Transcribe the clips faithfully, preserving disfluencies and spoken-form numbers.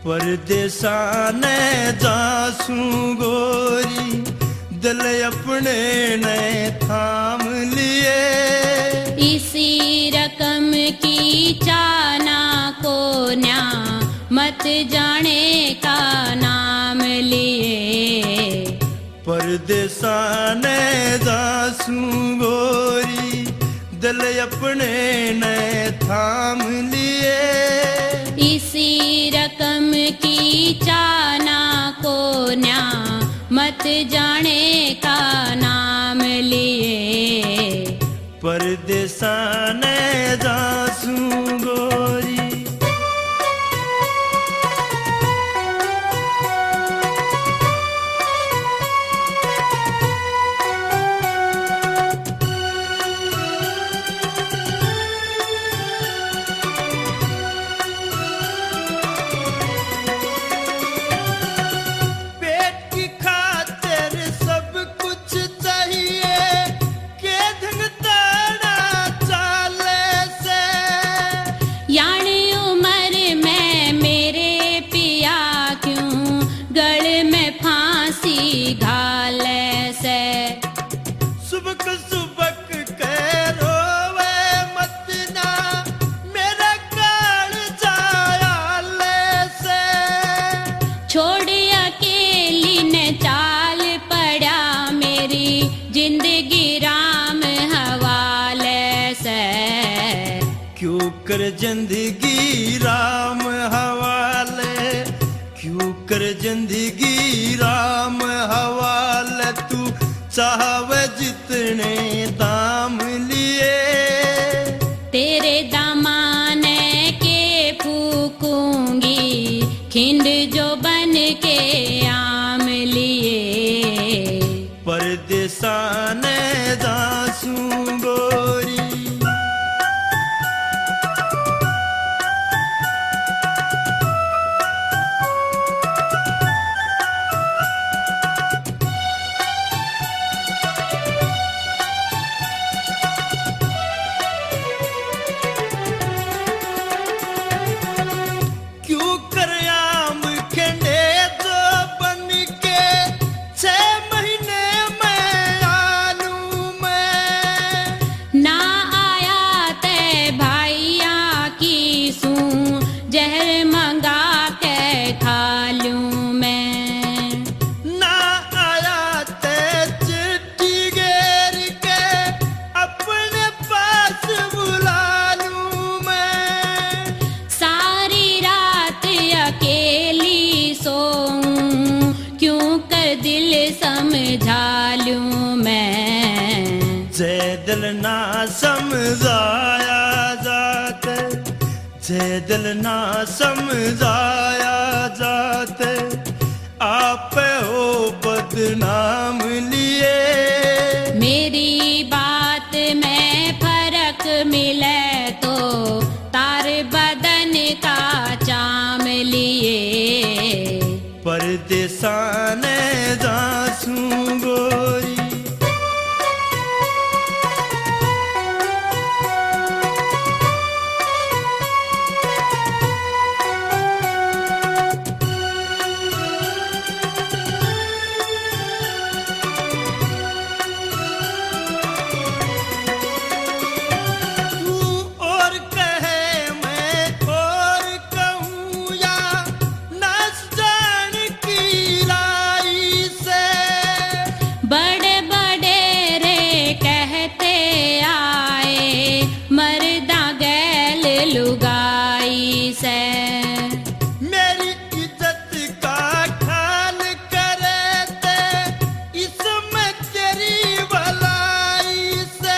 परदेसा ने जासू गोरी दिल अपने ने थाम लिए। इसी रकम की चाना को न्या मत जाने का नाम लिए। परदेसा ने जासू गोरी दिल अपने ने थाम लिए। इसी रकम की चाना को न्या मत जाने का नाम लिए। परदेसा ने जासू गोरी। क्यों कर जिंदगी राम हवाले, क्यों कर जिंदगी राम हवाले, तू चाहवे जितने दाम लिए। तेरे दामाने के फूकूंगी खिंड जो बन के आम लिए। परदेसा ने जासू गोरी। दिल ना समझाया जाते, जे दिल ना समझाया जाते, आप हो बदनाम लिए। मेरी बात में फर्क मिले तो तार बदन का चाम लिए। परदेसा ने जासू गोरी। मेरी इज्जत का ख्याल करे थे, इसमें तेरी भलाई से।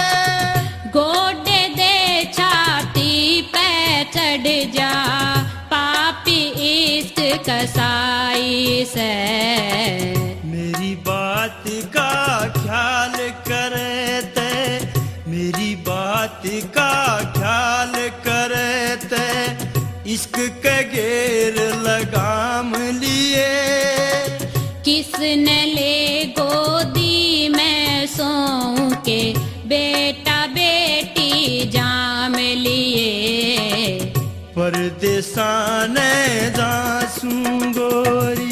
गोडे दे छाती पे चढ़ जा पापी इश्क कसाई से। मेरी बात का ख्याल करे थे, मेरी बात का ख्याल करे थे, इश्क के घेर लगाम लिए। किसने ले गोदी में सोऊं के बेटा बेटी जाम लिए। परदेसा ने जासू गोरी।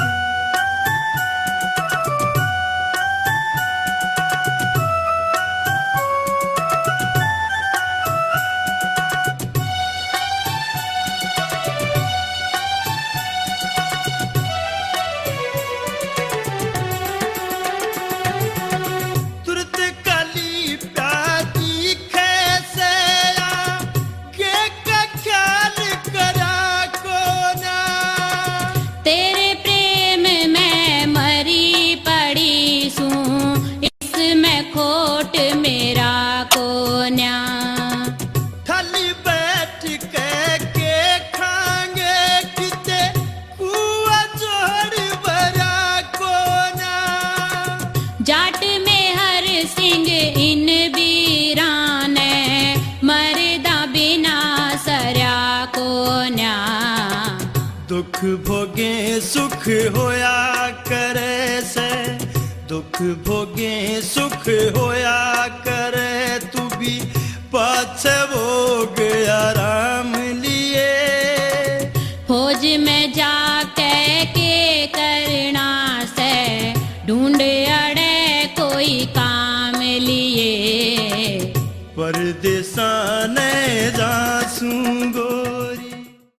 जाट में हर सिंह इन बीरान मरदा बिना सरया को न्या। दुख भोगे सुख होया करे से, दुख भोगे सुख होया करे, तू भी पाछे भोग आराम लिए। फौज में